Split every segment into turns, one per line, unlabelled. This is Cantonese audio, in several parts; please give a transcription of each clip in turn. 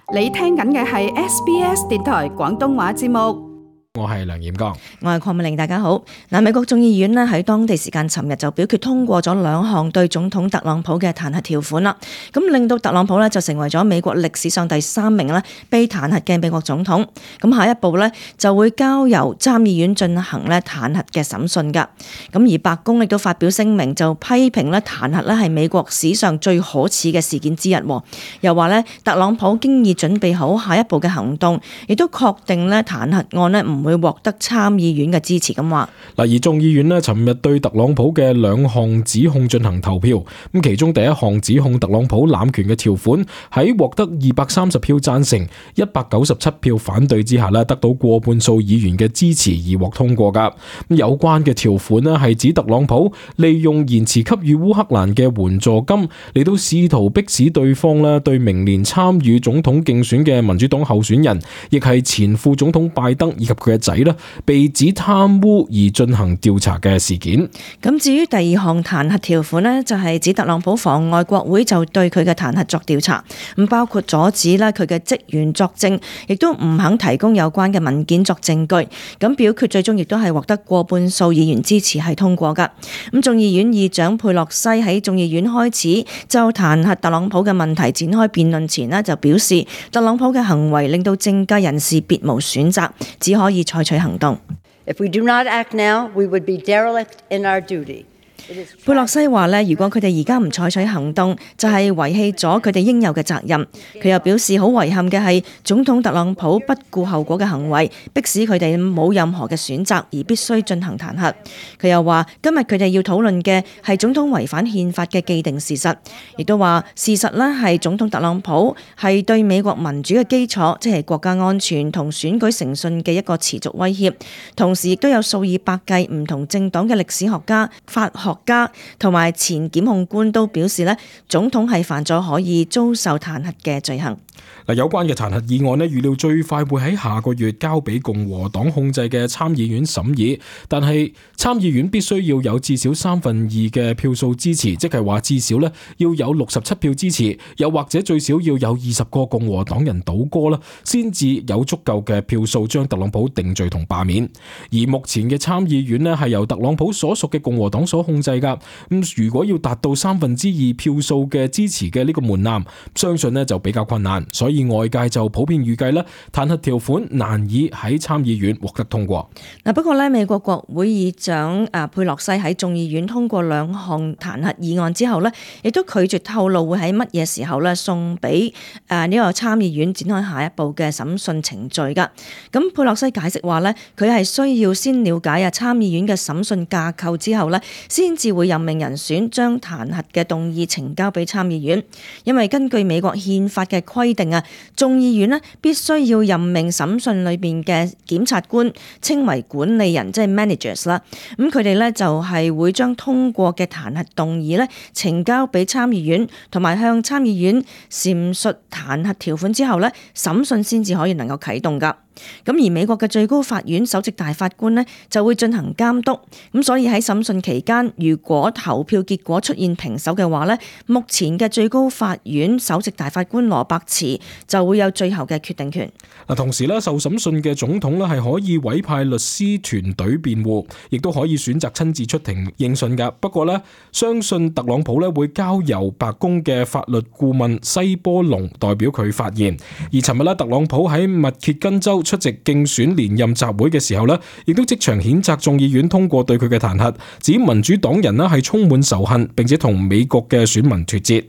你聽緊嘅係 SBS 電台廣東話節目。
我係梁彥剛，
我係鄺美玲，大家好。美國眾議院咧喺當地時間尋日就表決通過咗兩項對總統特朗普嘅彈劾條款啦，咁令到特朗普咧就成為咗美國歷史上第3名咧被彈劾嘅美國總統。咁下一步咧就會交由參議院進行咧彈劾嘅審訊噶。咁而白宮亦都發表聲明，就批評咧彈劾咧係美國史上最可恥嘅事件之一，又話咧特朗普經已準備好下一步嘅行動，亦都確定咧彈劾案咧唔會獲得參議院嘅支持咁話。
而眾議院咧尋日對特朗普嘅2項指控進行投票，咁其中第一項指控特朗普濫權嘅條款喺獲得230票贊成、197票反對之下咧，得到過半數議員嘅支持而獲通過噶。有關嘅條款咧係指特朗普利用延遲給予烏克蘭嘅援助金嚟到試圖迫使對方咧對明年參與總統競選嘅民主黨候選人，亦係前副總統拜登以及佢嘅仔咧被指貪污而進行調查嘅事件。
咁至於第2項彈劾條款呢，就係指特朗普妨礙國會就對佢嘅彈劾作調查，咁包括阻止咧佢嘅職員作證，亦都唔肯提供有關嘅文件作證據。咁表決最終亦都係獲得過半數議員支持係通過噶。咁眾議院議長佩洛西喺眾議院開始就彈劾特朗普嘅問題展開辯論前呢，就表示特朗普嘅行為令到政界人士別無選擇，只可以採取行動。
If we do not act now, we would be derelict in our duty.
佩洛西話咧，如果佢哋而家唔採取行動，就係遺棄咗佢哋應有嘅責任。佢又表示好遺憾嘅係總統特朗普不顧後果嘅行為，迫使佢哋冇任何嘅選擇而必須進行彈劾。佢又話今日佢哋要討論嘅係總統違反憲法嘅既定事實，亦都話事實咧係總統特朗普係對美國民主嘅基礎，即係國家安全同選舉誠信嘅一個持續威脅。同時亦都有數以百計唔同政黨嘅歷史學家、法學家同埋前檢控官都表示咧，總統係犯咗可以遭受彈劾嘅罪行。
有關嘅彈劾議案咧，預料最快會喺下個月交俾共和黨控制嘅參議院審議，但係參議院必須要有至少2/3嘅票數支持，即係話至少咧要有67票支持，又或者最少要有20個共和黨人倒戈啦，先至有足夠嘅票數將特朗普定罪同罷免。而目前嘅參議院咧係由特朗普所屬嘅共和黨所控制噶，咁如果要達到2/3票數嘅支持嘅呢個門檻，相信咧就比較困難。所以外界就普遍預計咧，彈劾條款難以喺參議院獲得通過。
不過咧，美國國會議長佩洛西喺眾議院通過2項彈劾議案之後咧，亦都拒絕透露會喺乜嘢時候咧送俾呢個參議院展開下一步嘅審訊程序噶。咁佩洛西解釋話咧，佢係需要先了解參議院嘅審訊架構之後咧，先至會任命人選將彈劾嘅動議呈交俾參議院。因為根據美國憲法嘅規定眾議院必須要任命審訊裏邊嘅檢察官，稱為管理人，即係 managers 啦。咁佢哋就係會將通過嘅彈劾動議呈交俾參議院，同埋向參議院闡述彈劾條款之後審訊先至可以能夠啟動噶。咁而美國嘅最高法院首席大法官就會進行監督，咁所以喺審訊期間，如果投票結果出現平手嘅話目前嘅最高法院首席大法官羅伯茨就會有最後嘅決定權。
同時受審訊嘅總統係可以委派律師團隊辯護，亦都可以選擇親自出庭應訊噶。不過相信特朗普會交由白宮嘅法律顧問西波隆代表佢發言。而尋日特朗普喺密歇根州出席競選連任集會嘅時候亦都即場譴責眾議院通過對佢嘅彈劾，指民主黨人係充滿仇恨，並且同美國嘅選民脫節。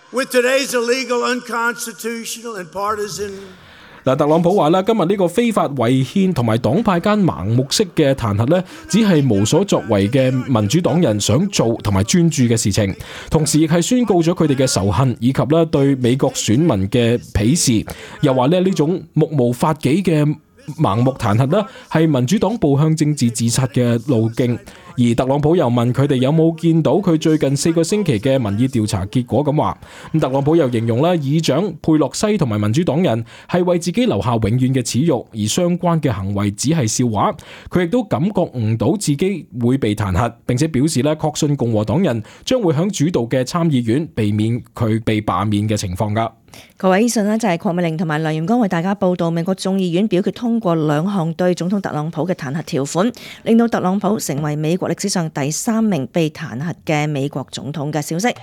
特朗普話今日呢個非法違憲同埋黨派間盲目式嘅彈劾只係無所作為嘅民主黨人想做同埋專注嘅事情，同時亦係宣告咗佢哋嘅仇恨以及對美國選民嘅鄙視，又話呢種目無法紀嘅盲目彈劾係民主黨步向政治自殺嘅路徑。而特朗普又問佢哋有冇見到佢最近4個星期嘅民意調查結果咁話。特朗普又形容議長佩洛西同埋民主黨人係為自己留下永遠嘅恥辱，而相關嘅行為只係笑話。佢亦都感覺唔到自己會被彈劾，並且表示確信共和黨人將會響主導嘅參議院避免佢被罷免嘅情況噶。
各位，以上呢就係鄺美玲同埋梁焱剛為大家報道美國眾議院表決通過2項對總統特朗普嘅彈劾條款，令到特朗普成為美國歷史上第3名被彈劾嘅美國總統嘅消息。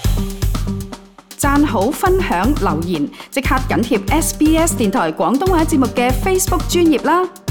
讚好、分享、留言，即刻緊貼SBS 電台廣東話節目嘅 Facebook 專頁啦！